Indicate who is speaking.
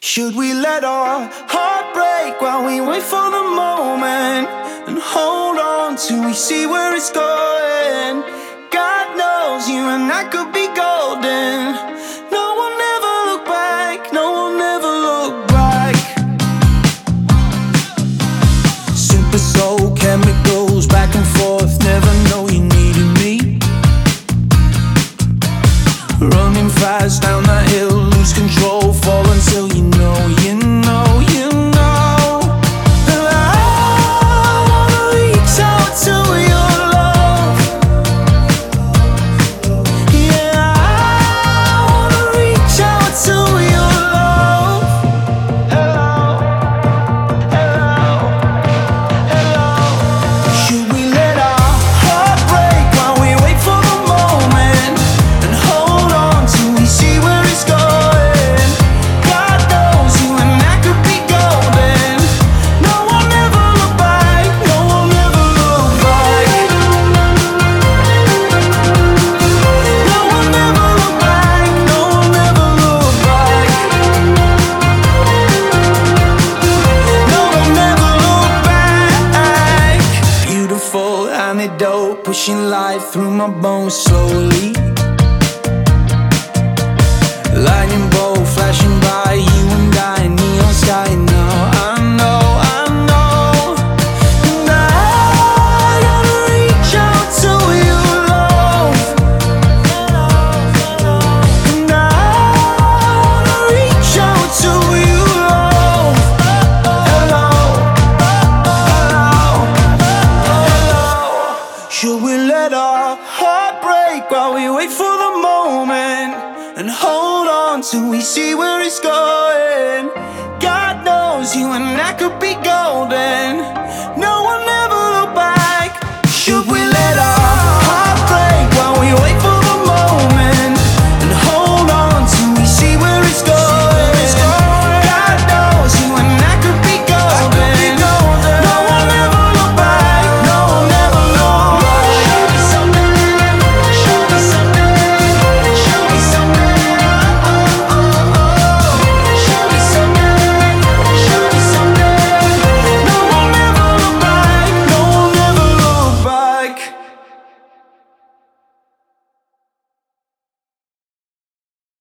Speaker 1: Should we let our heart break while we wait for the moment and hold on till we see where it's going? God knows you and I could be golden. No one ever look back, no one ever look back. Super soul chemicals back and forth, never know you needed me. Running fast down that hill, lose control, fall until you know, you know, you know that I wanna reach out to your love. Yeah, I wanna reach out to your love. Hello, hello, hello. Should we let our heart break while we wait for the moment and hold on till we see where it's going? God knows you and I could be golden. No one ever look back, no one ever look back. No one ever look back, no one ever look back. No one ever look back. Beautiful antidote, pushing life through my bones slowly. Lightning bolt flashing by, you and I, neon sky now. I know, I know. And I gotta reach out to your love. And I wanna reach out to your love. Hello, hello, hello. Should we let our heart break while we wait for the moment and hold on till we see where it's going? God knows you and I could be golden.